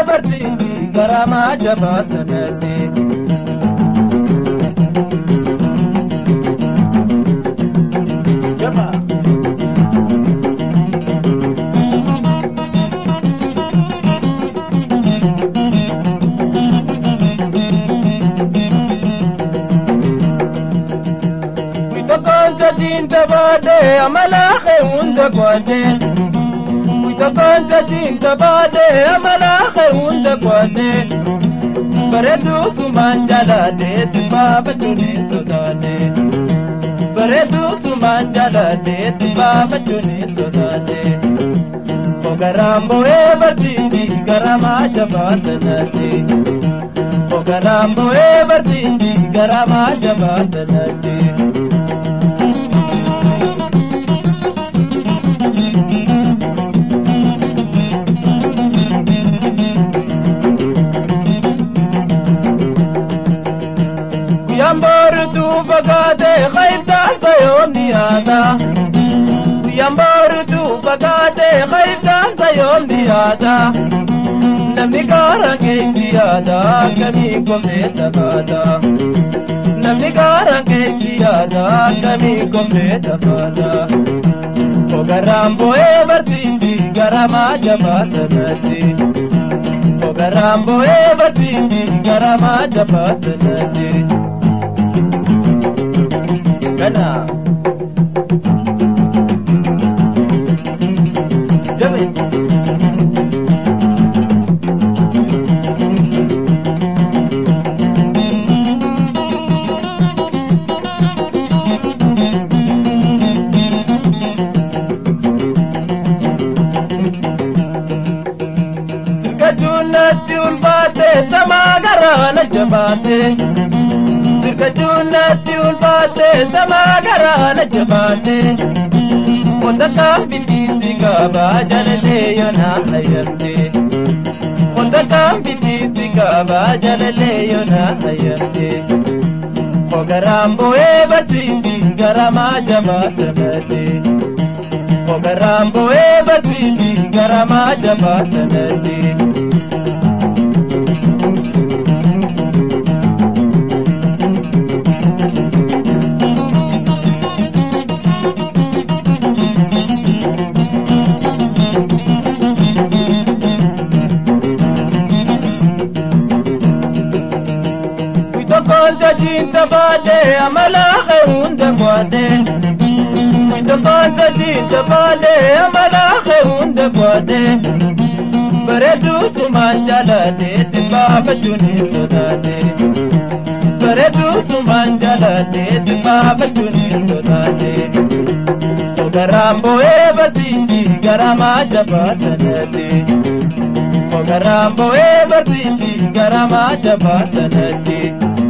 bartindi garama jabatanati jaba Konta dinta bade amala khunda kwade Konta dinta bade amala khunda kwade Baredu sumanjala de baba tuni sodane Baredu sumanjala de baba tuni sodane Ogarambo e batindi garama jabatanati Ogarambo e batindi garama jabatanati Yambar tu bagade khaita sayom diada Yambar tu bagade khaita sayom diada Namigara ke diada kami ko metabada Namigara ke diada kami ko metabada Ogarambo e batindi garama jabatanati Ogarambo e batindi garama jabatanati Gana Jabi Sirkajunati ulbate samagara najabate Sirkajunati ulbate samagara najabate Kondaka biti sigaba jalale yona hayante Kondaka biti sigaba jalale yona hayante Ogarambo e batindi garama jabatanati Ogarambo e batindi garama jabatanati Konta dinta bade amala khunda bade Konta dinta bade amala khunda bade Baredu sumanjala de baba tuni sodade Baredu sumanjala de baba tuni sodade Ogarambo e batindi garama jabatanati Ogarambo e batindi garama jabatanati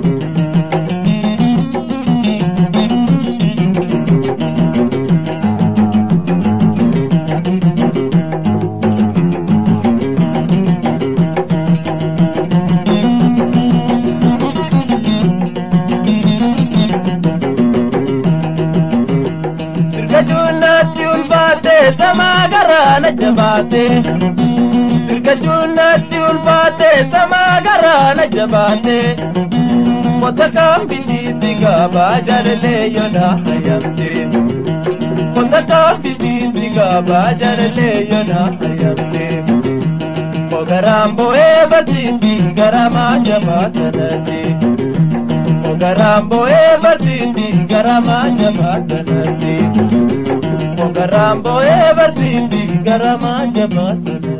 Sirkajunati ulbate samagara najabate Sirkajunati ulbate samagara najabate Kodakam biti sigaba jalale yona hayamte Kodakam biti sigaba jalale yona hayamte Ogarambo e batindi garama jabatanati Ogarambo e batindi garama jabatanati Ogarambo e batindi garama jabatanati